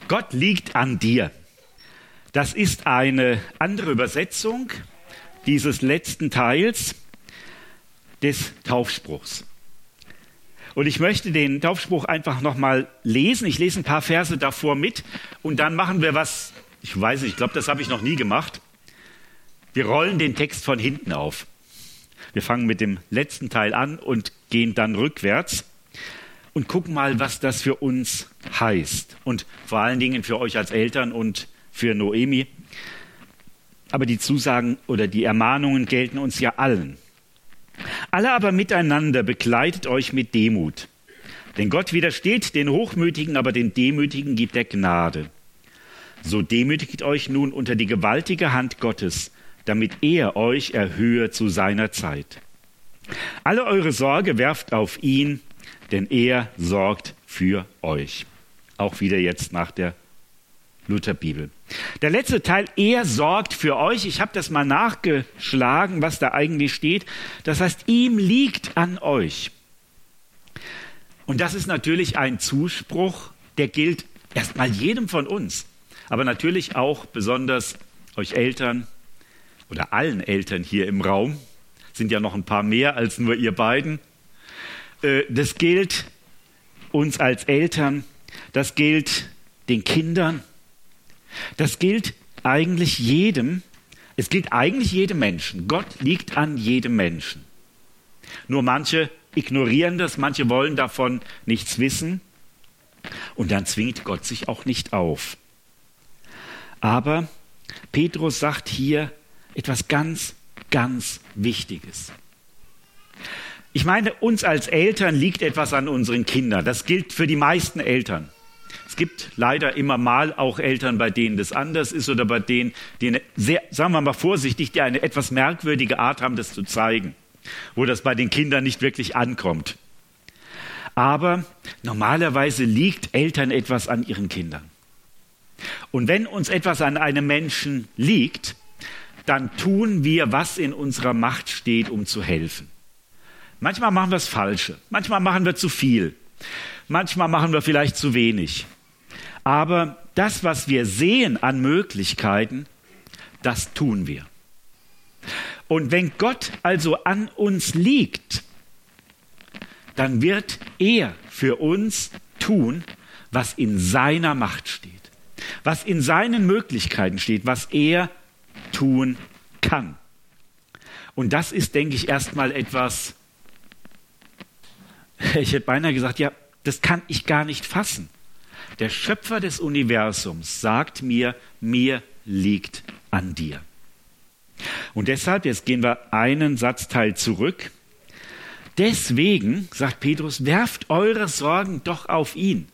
Gott liegt an dir. Das ist eine andere Übersetzung dieses letzten Teils des Taufspruchs. Und ich möchte den Taufspruch einfach nochmal lesen. Ich lese ein paar Verse davor mit und dann machen wir was, ich weiß nicht, ich glaube, das habe ich noch nie gemacht. Wir rollen den Text von hinten auf. Wir fangen mit dem letzten Teil an und gehen dann rückwärts und gucken mal, was das für uns heißt. Und vor allen Dingen für euch als Eltern und für Noemi. Aber die Zusagen oder die Ermahnungen gelten uns ja allen. Alle aber miteinander begleitet euch mit Demut. Denn Gott widersteht den Hochmütigen, aber den Demütigen gibt er Gnade. So demütigt euch nun unter die gewaltige Hand Gottes, damit er euch erhöhe zu seiner Zeit. Alle eure Sorge werft auf ihn, denn er sorgt für euch. Auch wieder jetzt nach der Lutherbibel. Der letzte Teil, er sorgt für euch. Ich habe das mal nachgeschlagen, was da eigentlich steht. Das heißt, ihm liegt an euch. Und das ist natürlich ein Zuspruch, der gilt erstmal jedem von uns. Aber natürlich auch besonders euch Eltern oder allen Eltern hier im Raum. Sind ja noch ein paar mehr als nur ihr beiden. Das gilt uns als Eltern. Das gilt den Kindern. Das gilt eigentlich jedem. Es gilt eigentlich jedem Menschen. Gott liegt an jedem Menschen. Nur manche ignorieren das, manche wollen davon nichts wissen. Und dann zwingt Gott sich auch nicht auf. Aber Petrus sagt hier etwas ganz, ganz Wichtiges. Ich meine, uns als Eltern liegt etwas an unseren Kindern. Das gilt für die meisten Eltern. Es gibt leider immer mal auch Eltern, bei denen das anders ist oder bei denen, die eine sehr, sagen wir mal vorsichtig, die eine etwas merkwürdige Art haben, das zu zeigen, wo das bei den Kindern nicht wirklich ankommt. Aber normalerweise liegt Eltern etwas an ihren Kindern. Und wenn uns etwas an einem Menschen liegt, dann tun wir, was in unserer Macht steht, um zu helfen. Manchmal machen wir das Falsche, manchmal machen wir zu viel, manchmal machen wir vielleicht zu wenig. Aber das, was wir sehen an Möglichkeiten, das tun wir. Und wenn Gott also an uns liegt, dann wird er für uns tun, was in seiner Macht steht, was in seinen Möglichkeiten steht, was er tun kann. Und das ist, denke ich, erstmal etwas, ich hätte beinahe gesagt, ja, das kann ich gar nicht fassen. Der Schöpfer des Universums sagt mir liegt an dir. Und deshalb, jetzt gehen wir einen Satzteil zurück. Deswegen, sagt Petrus, werft eure Sorgen doch auf ihn.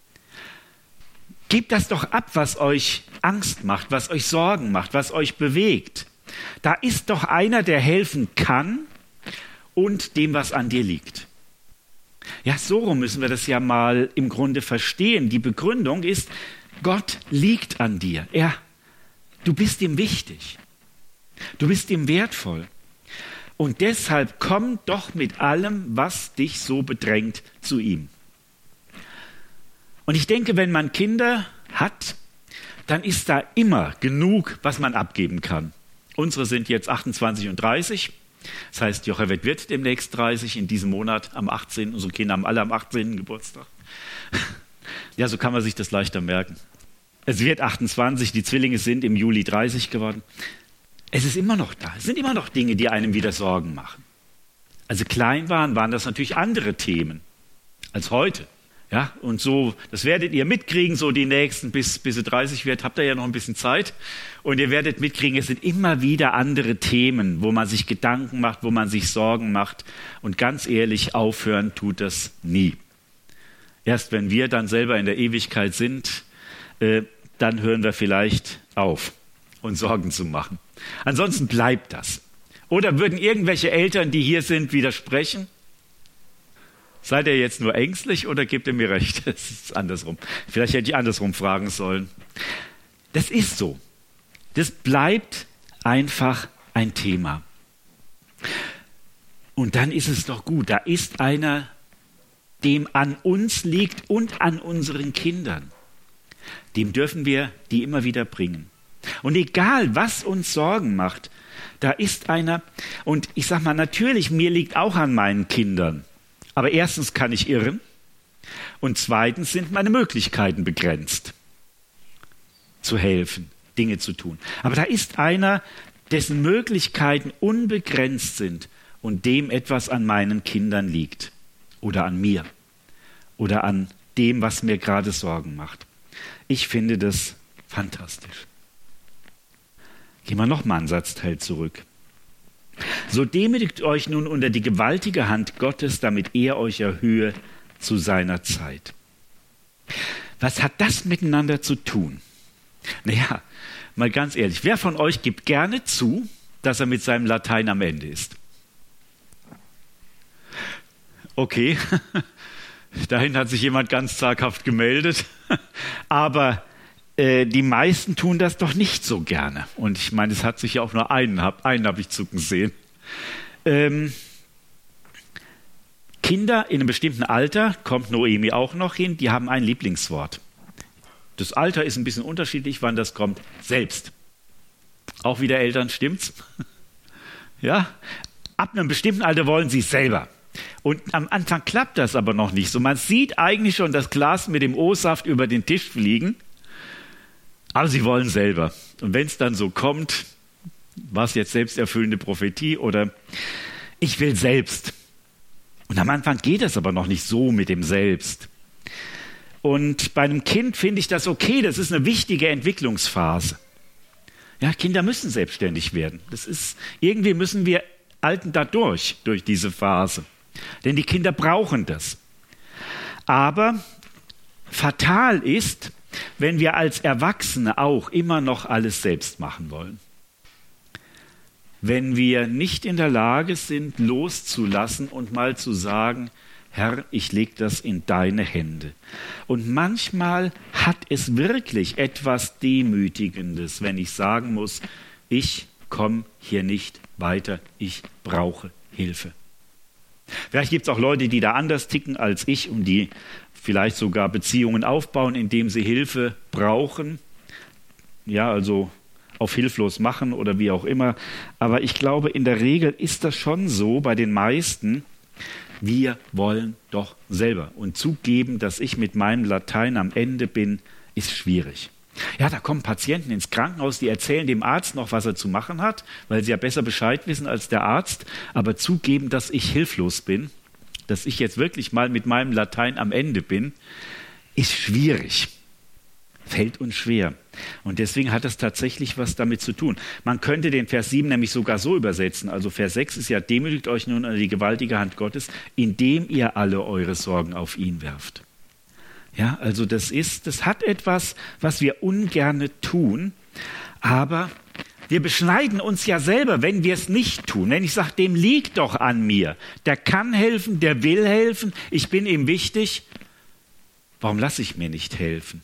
Gebt das doch ab, was euch Angst macht, was euch Sorgen macht, was euch bewegt. Da ist doch einer, der helfen kann und dem, was an dir liegt. Ja, so rum müssen wir das ja mal im Grunde verstehen. Die Begründung ist, Gott liegt an dir. Du bist ihm wichtig. Du bist ihm wertvoll. Und deshalb komm doch mit allem, was dich so bedrängt, zu ihm. Und ich denke, wenn man Kinder hat, dann ist da immer genug, was man abgeben kann. Unsere sind jetzt 28 und 30. Das heißt, Jochebed wird demnächst 30, in diesem Monat am 18. Unsere Kinder haben alle am 18. Geburtstag. Ja, so kann man sich das leichter merken. Es wird 28, die Zwillinge sind im Juli 30 geworden. Es ist immer noch da. Es sind immer noch Dinge, die einem wieder Sorgen machen. Als sie klein waren das natürlich andere Themen als heute. Ja, und so, das werdet ihr mitkriegen, so die nächsten, bis ihr 30 wird, habt ihr ja noch ein bisschen Zeit. Und ihr werdet mitkriegen, es sind immer wieder andere Themen, wo man sich Gedanken macht, wo man sich Sorgen macht. Und ganz ehrlich, aufhören tut das nie. Erst wenn wir dann selber in der Ewigkeit sind, dann hören wir vielleicht auf, uns Sorgen zu machen. Ansonsten bleibt das. Oder würden irgendwelche Eltern, die hier sind, widersprechen? Seid ihr jetzt nur ängstlich oder gebt ihr mir recht? Es ist andersrum. Vielleicht hätte ich andersrum fragen sollen. Das ist so. Das bleibt einfach ein Thema. Und dann ist es doch gut. Da ist einer, dem an uns liegt und an unseren Kindern. dem dürfen wir die immer wieder bringen. Und egal, was uns Sorgen macht, da ist einer, und ich sage mal, natürlich, mir liegt auch an meinen Kindern, aber erstens kann ich irren und zweitens sind meine Möglichkeiten begrenzt, zu helfen, Dinge zu tun. Aber da ist einer, dessen Möglichkeiten unbegrenzt sind und dem etwas an meinen Kindern liegt oder an mir oder an dem, was mir gerade Sorgen macht. Ich finde das fantastisch. Gehen wir noch mal einen Satzteil zurück. So demütigt euch nun unter die gewaltige Hand Gottes, damit er euch erhöhe zu seiner Zeit. Was hat das miteinander zu tun? Naja, mal ganz ehrlich, wer von euch gibt gerne zu, dass er mit seinem Latein am Ende ist? Okay, dahin hat sich jemand ganz zaghaft gemeldet, aber die meisten tun das doch nicht so gerne. Und ich meine, es hat sich ja auch nur einen habe ich zucken sehen. Kinder in einem bestimmten Alter, kommt Noemi auch noch hin, die haben ein Lieblingswort. Das Alter ist ein bisschen unterschiedlich, wann das kommt. Selbst. Auch wieder Eltern, stimmt's? Ja? Ab einem bestimmten Alter wollen sie selber. Und am Anfang klappt das aber noch nicht so. Man sieht eigentlich schon das Glas mit dem O-Saft über den Tisch fliegen, aber sie wollen selber. Und wenn es dann so kommt, war es jetzt selbsterfüllende Prophetie oder ich will selbst. Und am Anfang geht es aber noch nicht so mit dem Selbst. Und bei einem Kind finde ich das okay, das ist eine wichtige Entwicklungsphase. Ja, Kinder müssen selbstständig werden. Irgendwie müssen wir Alten da durch diese Phase. Denn die Kinder brauchen das. Aber fatal ist, wenn wir als Erwachsene auch immer noch alles selbst machen wollen. Wenn wir nicht in der Lage sind, loszulassen und mal zu sagen, Herr, ich lege das in deine Hände. Und manchmal hat es wirklich etwas Demütigendes, wenn ich sagen muss, ich komme hier nicht weiter, ich brauche Hilfe. Vielleicht gibt es auch Leute, die da anders ticken als ich und die vielleicht sogar Beziehungen aufbauen, indem sie Hilfe brauchen. Ja, also auf hilflos machen oder wie auch immer. Aber ich glaube, in der Regel ist das schon so bei den meisten, wir wollen doch selber. Und zugeben, dass ich mit meinem Latein am Ende bin, ist schwierig. Ja, da kommen Patienten ins Krankenhaus, die erzählen dem Arzt noch, was er zu machen hat, weil sie ja besser Bescheid wissen als der Arzt. Aber zugeben, dass ich hilflos bin, dass ich jetzt wirklich mal mit meinem Latein am Ende bin, ist schwierig. Fällt uns schwer. Und deswegen hat das tatsächlich was damit zu tun. Man könnte den Vers 7 nämlich sogar so übersetzen. Also Vers 6 ist ja, demütigt euch nun an die gewaltige Hand Gottes, indem ihr alle eure Sorgen auf ihn werft. Ja, also das hat etwas, was wir ungerne tun, aber wir beschneiden uns ja selber, wenn wir es nicht tun. Wenn ich sage, dem liegt doch an mir, der kann helfen, der will helfen, ich bin ihm wichtig, warum lasse ich mir nicht helfen?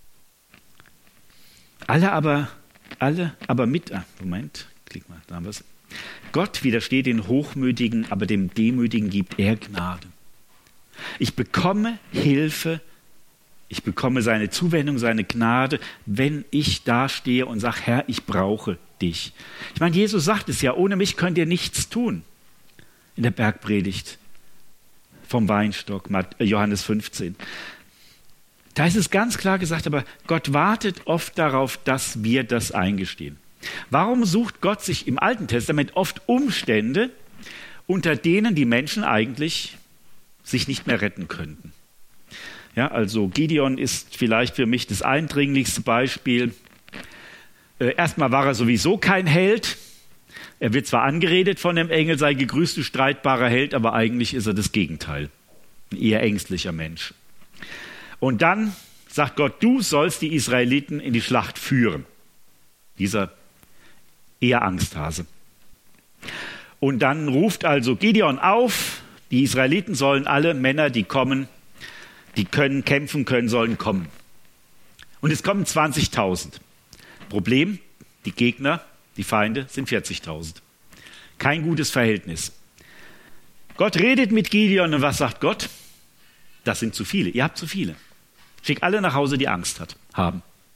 Gott widersteht den Hochmütigen, aber dem Demütigen gibt er Gnade. Ich bekomme Hilfe, ich bekomme seine Zuwendung, seine Gnade, wenn ich dastehe und sage, Herr, ich brauche dich. Ich meine, Jesus sagt es ja, ohne mich könnt ihr nichts tun. In der Bergpredigt vom Weinstock, Johannes 15. Da ist es ganz klar gesagt, aber Gott wartet oft darauf, dass wir das eingestehen. Warum sucht Gott sich im Alten Testament oft Umstände, unter denen die Menschen eigentlich sich nicht mehr retten könnten? Ja, also Gideon ist vielleicht für mich das eindringlichste Beispiel. Erstmal war er sowieso kein Held. Er wird zwar angeredet von dem Engel, sei gegrüßt, du streitbarer Held, aber eigentlich ist er das Gegenteil. Ein eher ängstlicher Mensch. Und dann sagt Gott, du sollst die Israeliten in die Schlacht führen. Dieser eher Angsthase. Und dann ruft also Gideon auf, die Israeliten sollen alle Männer, die kommen, die können kämpfen können, sollen kommen. Und es kommen 20.000. Problem, die Gegner, die Feinde sind 40.000. Kein gutes Verhältnis. Gott redet mit Gideon und was sagt Gott? Das sind zu viele, ihr habt zu viele. Schick alle nach Hause, die Angst haben.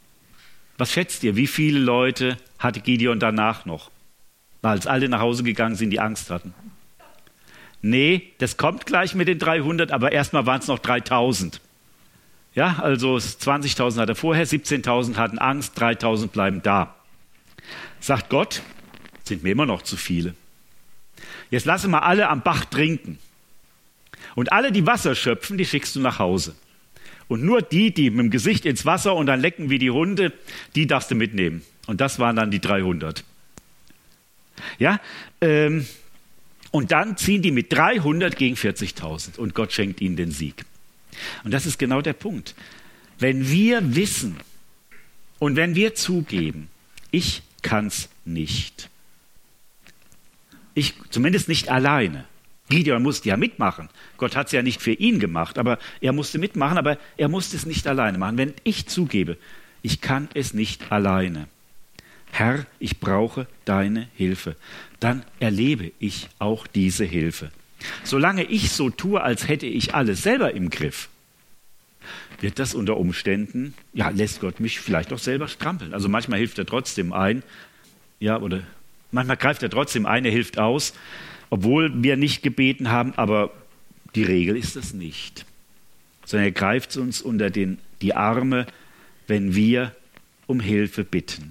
Was schätzt ihr, wie viele Leute hatte Gideon danach noch? Als alle nach Hause gegangen sind, die Angst hatten. Nee, das kommt gleich mit den 300, aber erstmal waren es noch 3000. Ja, also 20.000 hat er vorher, 17.000 hatten Angst, 3.000 bleiben da. Sagt Gott, sind mir immer noch zu viele. Jetzt lasse mal alle am Bach trinken. Und alle, die Wasser schöpfen, die schickst du nach Hause. Und nur die mit dem Gesicht ins Wasser und dann lecken wie die Hunde, die darfst du mitnehmen. Und das waren dann die 300. Ja, und dann ziehen die mit 300 gegen 40.000 und Gott schenkt ihnen den Sieg. Und das ist genau der Punkt. Wenn wir wissen und wenn wir zugeben, ich kann's nicht. Ich zumindest nicht alleine. Gideon musste ja mitmachen. Gott hat es ja nicht für ihn gemacht, aber er musste mitmachen, aber er musste es nicht alleine machen. Wenn ich zugebe, ich kann es nicht alleine. Herr, ich brauche deine Hilfe. Dann erlebe ich auch diese Hilfe. Solange ich so tue, als hätte ich alles selber im Griff, wird das unter Umständen, ja, lässt Gott mich vielleicht auch selber strampeln. Also manchmal hilft er trotzdem ein, ja, oder manchmal greift er trotzdem ein, er hilft aus, obwohl wir nicht gebeten haben, aber die Regel ist das nicht. Sondern er greift uns unter die Arme, wenn wir um Hilfe bitten.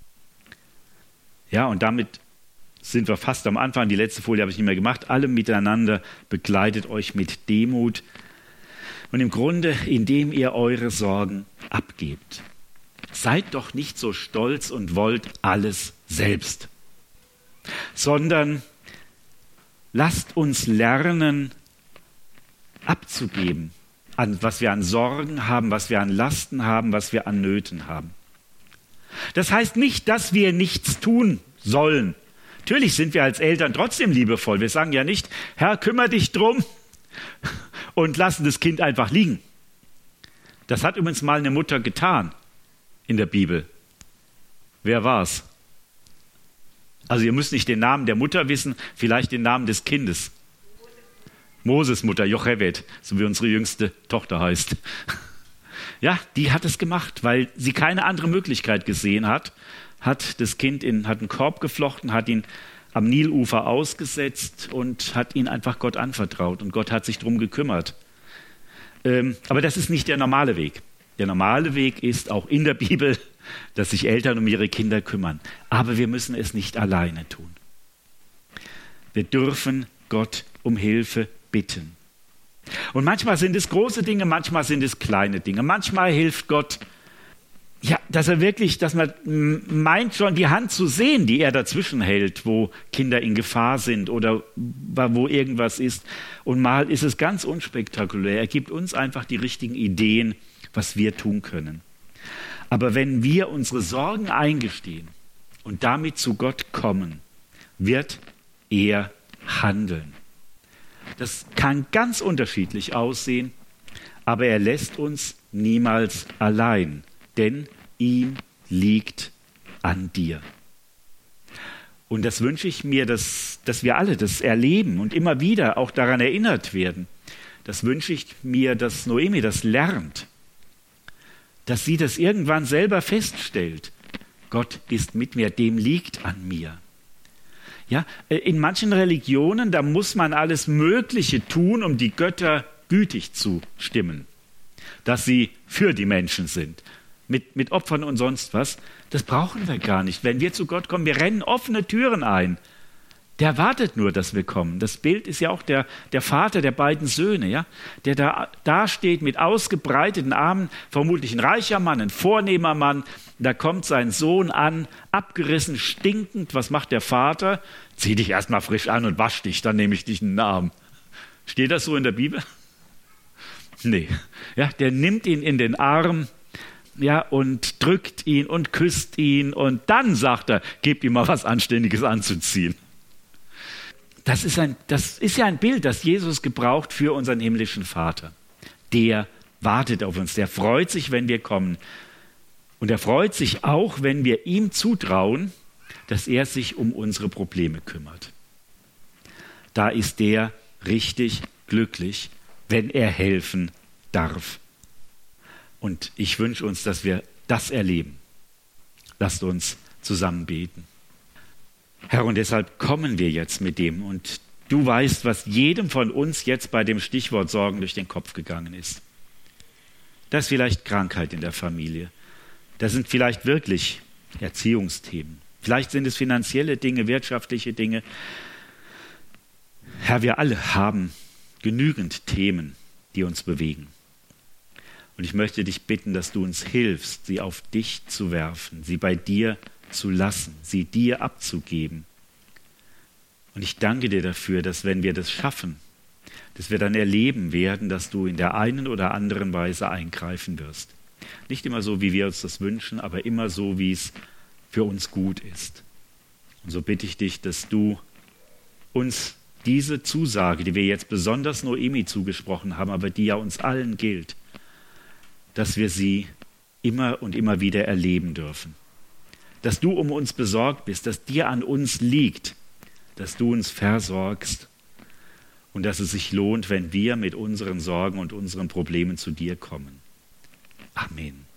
Ja, und damit sind wir fast am Anfang. Die letzte Folie habe ich nicht mehr gemacht. Alle miteinander begleitet euch mit Demut. Und im Grunde, indem ihr eure Sorgen abgebt. Seid doch nicht so stolz und wollt alles selbst. Sondern lasst uns lernen, abzugeben, was wir an Sorgen haben, was wir an Lasten haben, was wir an Nöten haben. Das heißt nicht, dass wir nichts tun sollen. Natürlich sind wir als Eltern trotzdem liebevoll. Wir sagen ja nicht, Herr, kümmere dich drum und lassen das Kind einfach liegen. Das hat übrigens mal eine Mutter getan in der Bibel. Wer war's? Also ihr müsst nicht den Namen der Mutter wissen, vielleicht den Namen des Kindes. Moses Mutter, Jochebed, so wie unsere jüngste Tochter heißt. Ja, die hat es gemacht, weil sie keine andere Möglichkeit gesehen hat, hat das Kind hat einen Korb geflochten, hat ihn am Nilufer ausgesetzt und hat ihn einfach Gott anvertraut. Und Gott hat sich darum gekümmert. Aber das ist nicht der normale Weg. Der normale Weg ist auch in der Bibel, dass sich Eltern um ihre Kinder kümmern. Aber wir müssen es nicht alleine tun. Wir dürfen Gott um Hilfe bitten. Und manchmal sind es große Dinge, manchmal sind es kleine Dinge. Manchmal hilft Gott, ja, dass man meint schon die Hand zu sehen, die er dazwischen hält, wo Kinder in Gefahr sind oder wo irgendwas ist. Und mal ist es ganz unspektakulär. Er gibt uns einfach die richtigen Ideen, was wir tun können. Aber wenn wir unsere Sorgen eingestehen und damit zu Gott kommen, wird er handeln. Das kann ganz unterschiedlich aussehen, aber er lässt uns niemals allein, denn ihm liegt an dir. Und das wünsche ich mir, dass wir alle das erleben und immer wieder auch daran erinnert werden. Das wünsche ich mir, dass Noemi das lernt, dass sie das irgendwann selber feststellt. Gott ist mit mir, dem liegt an mir. Ja, in manchen Religionen, da muss man alles Mögliche tun, um die Götter gütig zu stimmen, dass sie für die Menschen sind, mit Opfern und sonst was. Das brauchen wir gar nicht. Wenn wir zu Gott kommen, wir rennen offene Türen ein. Der wartet nur, dass wir kommen. Das Bild ist ja auch der Vater der beiden Söhne, ja, der da steht mit ausgebreiteten Armen, vermutlich ein reicher Mann, ein vornehmer Mann. Da kommt sein Sohn an, abgerissen, stinkend. Was macht der Vater? Zieh dich erstmal frisch an und wasch dich, dann nehme ich dich in den Arm. Steht das so in der Bibel? Nee. Ja, der nimmt ihn in den Arm, ja, und drückt ihn und küsst ihn und dann sagt er, gebt ihm mal was Anständiges anzuziehen. Das ist ja ein Bild, das Jesus gebraucht für unseren himmlischen Vater. Der wartet auf uns, der freut sich, wenn wir kommen. Und er freut sich auch, wenn wir ihm zutrauen, dass er sich um unsere Probleme kümmert. Da ist der richtig glücklich, wenn er helfen darf. Und ich wünsche uns, dass wir das erleben. Lasst uns zusammen beten. Herr, und deshalb kommen wir jetzt mit dem. Und du weißt, was jedem von uns jetzt bei dem Stichwort Sorgen durch den Kopf gegangen ist. Das ist vielleicht Krankheit in der Familie. Das sind vielleicht wirklich Erziehungsthemen. Vielleicht sind es finanzielle Dinge, wirtschaftliche Dinge. Herr, wir alle haben genügend Themen, die uns bewegen. Und ich möchte dich bitten, dass du uns hilfst, sie auf dich zu werfen, sie bei dir zu lassen, sie dir abzugeben. Und ich danke dir dafür, dass wenn wir das schaffen, dass wir dann erleben werden, dass du in der einen oder anderen Weise eingreifen wirst. Nicht immer so, wie wir uns das wünschen, aber immer so, wie es für uns gut ist. Und so bitte ich dich, dass du uns diese Zusage, die wir jetzt besonders Noemi zugesprochen haben, aber die ja uns allen gilt, dass wir sie immer und immer wieder erleben dürfen. Dass du um uns besorgt bist, dass dir an uns liegt, dass du uns versorgst und dass es sich lohnt, wenn wir mit unseren Sorgen und unseren Problemen zu dir kommen. Amen.